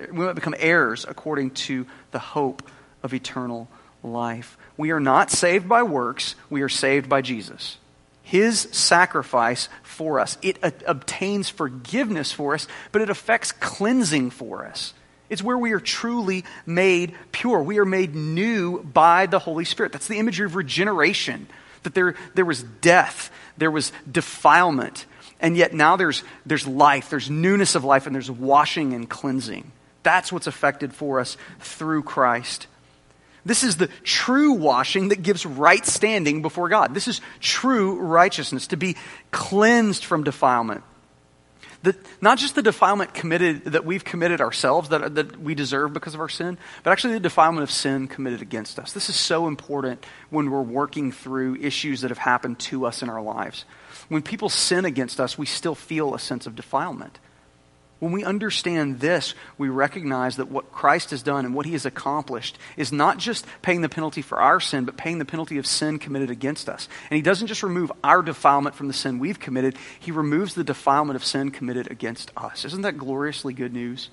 to the hope of eternal life. We are not saved by works, we are saved by Jesus. His sacrifice for us. It obtains forgiveness for us, but it affects cleansing for us. It's where we are truly made pure. We are made new by the Holy Spirit. That's the imagery of regeneration. That there was death, there was defilement, and yet now there's life, there's newness of life, and there's washing and cleansing. That's what's effected for us through Christ. This is the true washing that gives right standing before God. This is true righteousness, to be cleansed from defilement. Not just the defilement that we've committed ourselves, that we deserve because of our sin, but actually the defilement of sin committed against us. This is so important when we're working through issues that have happened to us in our lives. When people sin against us, we still feel a sense of defilement. When we understand this, we recognize that what Christ has done and what he has accomplished is not just paying the penalty for our sin, but paying the penalty of sin committed against us. And he doesn't just remove our defilement from the sin we've committed, he removes the defilement of sin committed against us. Isn't that gloriously good news?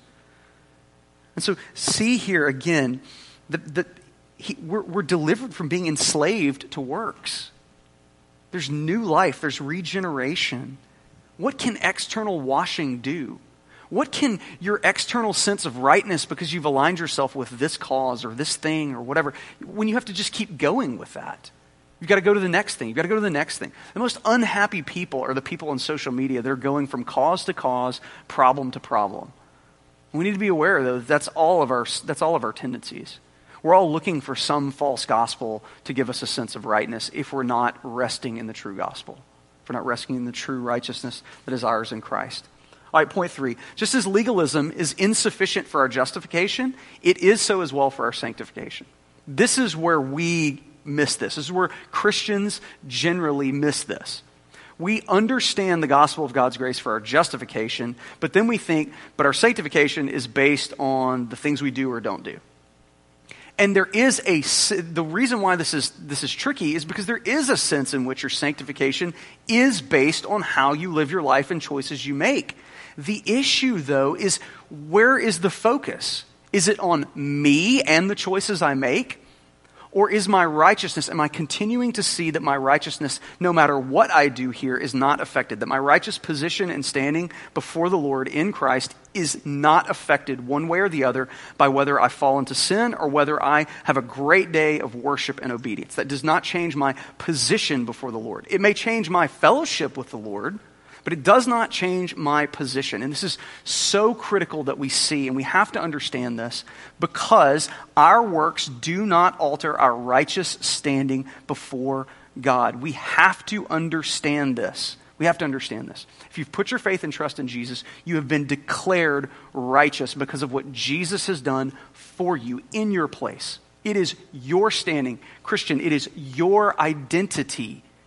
And so see here again that we're delivered from being enslaved to works. There's new life, there's regeneration. What can external washing do? What can your external sense of rightness because you've aligned yourself with this cause or this thing or whatever, when you have to just keep going with that? You've got to go to the next thing. You've got to go to the next thing. The most unhappy people are the people on social media. They're going from cause to cause, problem to problem. We need to be aware, though, that's all of our tendencies. We're all looking for some false gospel to give us a sense of rightness if we're not resting in the true gospel. If we're not resting in the true righteousness that is ours in Christ. All right, point 3. Just as legalism is insufficient for our justification, it is so as well for our sanctification. This is where we miss this. This is where Christians generally miss this. We understand the gospel of God's grace for our justification, but then we think, but our sanctification is based on the things we do or don't do. And the reason why this is tricky is because there is a sense in which your sanctification is based on how you live your life and choices you make. The issue, though, is where is the focus? Is it on me and the choices I make? Or is my righteousness, am I continuing to see that my righteousness, no matter what I do here, is not affected? That my righteous position and standing before the Lord in Christ is not affected one way or the other by whether I fall into sin or whether I have a great day of worship and obedience. That does not change my position before the Lord. It may change my fellowship with the Lord, but it does not change my position. And this is so critical that we see, and we have to understand this, because our works do not alter our righteous standing before God. We have to understand this. We have to understand this. If you've put your faith and trust in Jesus, you have been declared righteous because of what Jesus has done for you in your place. It is your standing. Christian, it is your identity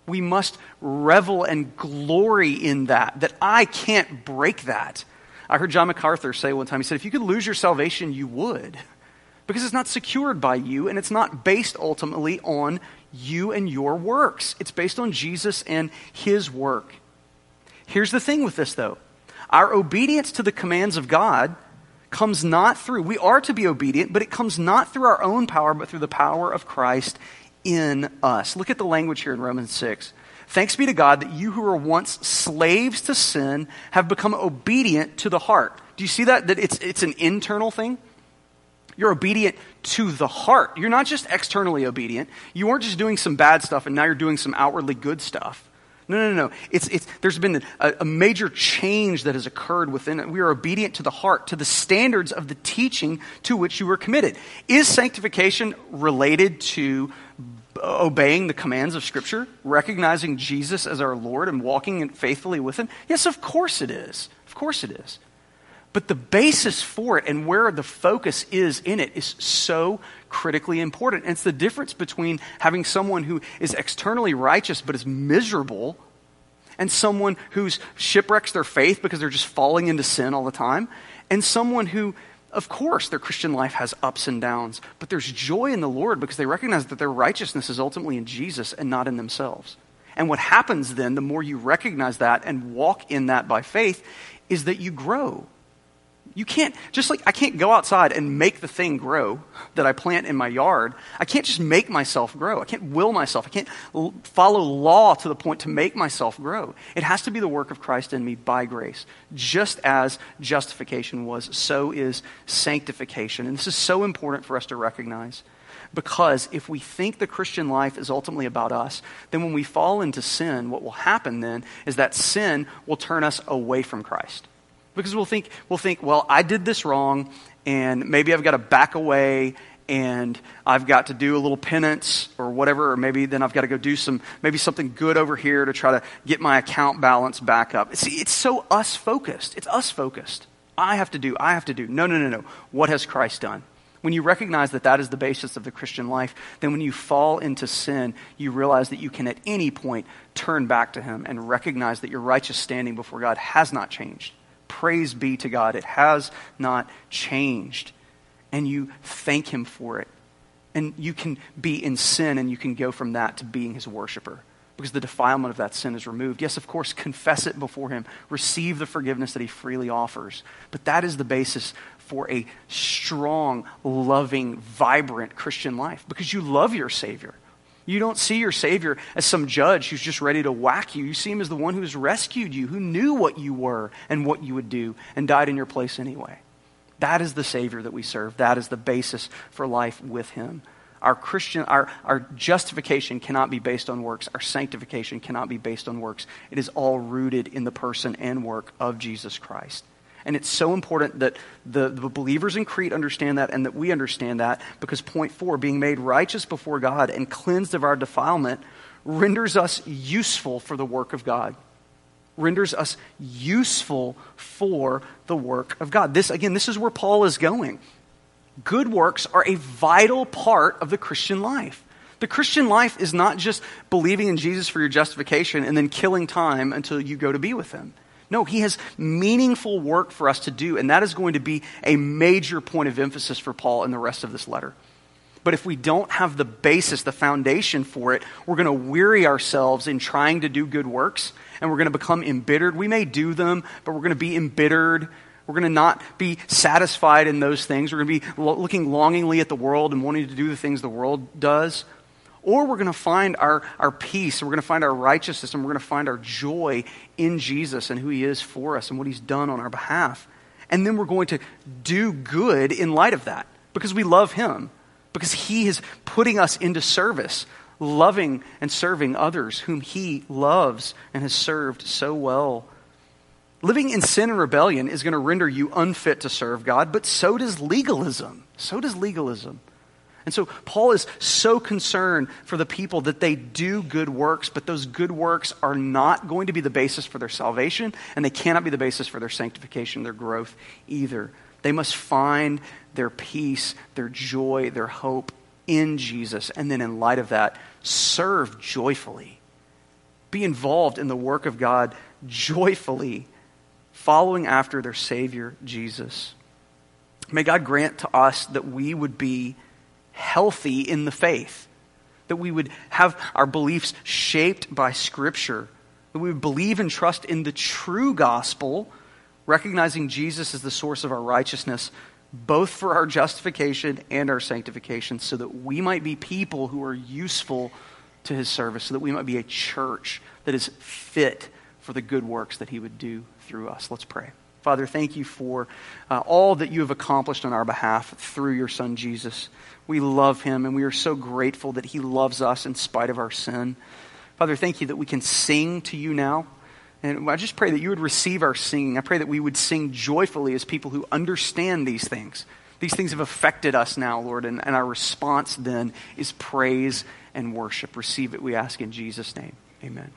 We must revel and glory in that I can't break that. I heard John MacArthur say one time, he said, if you could lose your salvation, you would. Because it's not secured by you, and it's not based ultimately on you and your works. It's based on Jesus and his work. Here's the thing with this, though. Our obedience to the commands of God comes not through, we are to be obedient, but it comes not through our own power, but through the power of Christ in us. Look at the language here in Romans 6. Thanks be to God that you who were once slaves to sin have become obedient to the heart. Do you see that? That it's an internal thing? You're obedient to the heart. You're not just externally obedient. You weren't just doing some bad stuff and now you're doing some outwardly good stuff. No. There's been a major change that has occurred within it. We are obedient to the heart, to the standards of the teaching to which you were committed. Is sanctification related to obeying the commands of Scripture, recognizing Jesus as our Lord and walking faithfully with him? Yes, of course it is. Of course it is. But the basis for it and where the focus is in it is so critically important. And it's the difference between having someone who is externally righteous but is miserable and someone who's shipwrecks their faith because they're just falling into sin all the time, and someone who, of course, their Christian life has ups and downs, but there's joy in the Lord because they recognize that their righteousness is ultimately in Jesus and not in themselves. And what happens then, the more you recognize that and walk in that by faith, is that you grow. You can't, just like I can't go outside and make the thing grow that I plant in my yard. I can't just make myself grow. I can't will myself. I can't follow law to the point to make myself grow. It has to be the work of Christ in me by grace. Just as justification was, so is sanctification. And this is so important for us to recognize. Because if we think the Christian life is ultimately about us, then when we fall into sin, what will happen then is that sin will turn us away from Christ. Because we'll think, well, I did this wrong, and maybe I've got to back away, and I've got to do a little penance or whatever, or maybe then I've got to go do maybe something good over here to try to get my account balance back up. See, it's so us-focused. It's us-focused. I have to do. No. What has Christ done? When you recognize that that is the basis of the Christian life, then when you fall into sin, you realize that you can at any point turn back to him and recognize that your righteous standing before God has not changed. Praise be to God. It has not changed. And you thank him for it. And you can be in sin and you can go from that to being his worshiper. Because the defilement of that sin is removed. Yes, of course, confess it before him. Receive the forgiveness that he freely offers. But that is the basis for a strong, loving, vibrant Christian life. Because you love your Savior. You don't see your Savior as some judge who's just ready to whack you. You see him as the one who has rescued you, who knew what you were and what you would do, and died in your place anyway. That is the Savior that we serve. That is the basis for life with him. Our justification cannot be based on works. Our sanctification cannot be based on works. It is all rooted in the person and work of Jesus Christ. And it's so important that the believers in Crete understand that and that we understand that, because point 4, being made righteous before God and cleansed of our defilement, renders us useful for the work of God. Renders us useful for the work of God. This is where Paul is going. Good works are a vital part of the Christian life. The Christian life is not just believing in Jesus for your justification and then killing time until you go to be with him. No, he has meaningful work for us to do, and that is going to be a major point of emphasis for Paul in the rest of this letter. But if we don't have the basis, the foundation for it, we're going to weary ourselves in trying to do good works, and we're going to become embittered. We may do them, but we're going to be embittered. We're going to not be satisfied in those things. We're going to be looking longingly at the world and wanting to do the things the world does. Or we're going to find our peace, and we're going to find our righteousness, and we're going to find our joy in Jesus and who he is for us and what he's done on our behalf. And then we're going to do good in light of that because we love him, because he is putting us into service, loving and serving others whom he loves and has served so well. Living in sin and rebellion is going to render you unfit to serve God, but so does legalism. And so Paul is so concerned for the people that they do good works, but those good works are not going to be the basis for their salvation, and they cannot be the basis for their sanctification, their growth either. They must find their peace, their joy, their hope in Jesus, and then in light of that, serve joyfully. be involved in the work of God joyfully, following after their Savior, Jesus. May God grant to us that we would be healthy in the faith, that we would have our beliefs shaped by Scripture, that we would believe and trust in the true gospel, recognizing Jesus as the source of our righteousness, both for our justification and our sanctification, so that we might be people who are useful to his service, so that we might be a church that is fit for the good works that he would do through us. Let's pray. Father, thank you for all that you have accomplished on our behalf through your Son, Jesus. We love him, and we are so grateful that he loves us in spite of our sin. Father, thank you that we can sing to you now. And I just pray that you would receive our singing. I pray that we would sing joyfully as people who understand these things. These things have affected us now, Lord, and our response then is praise and worship. Receive it, we ask in Jesus' name. Amen.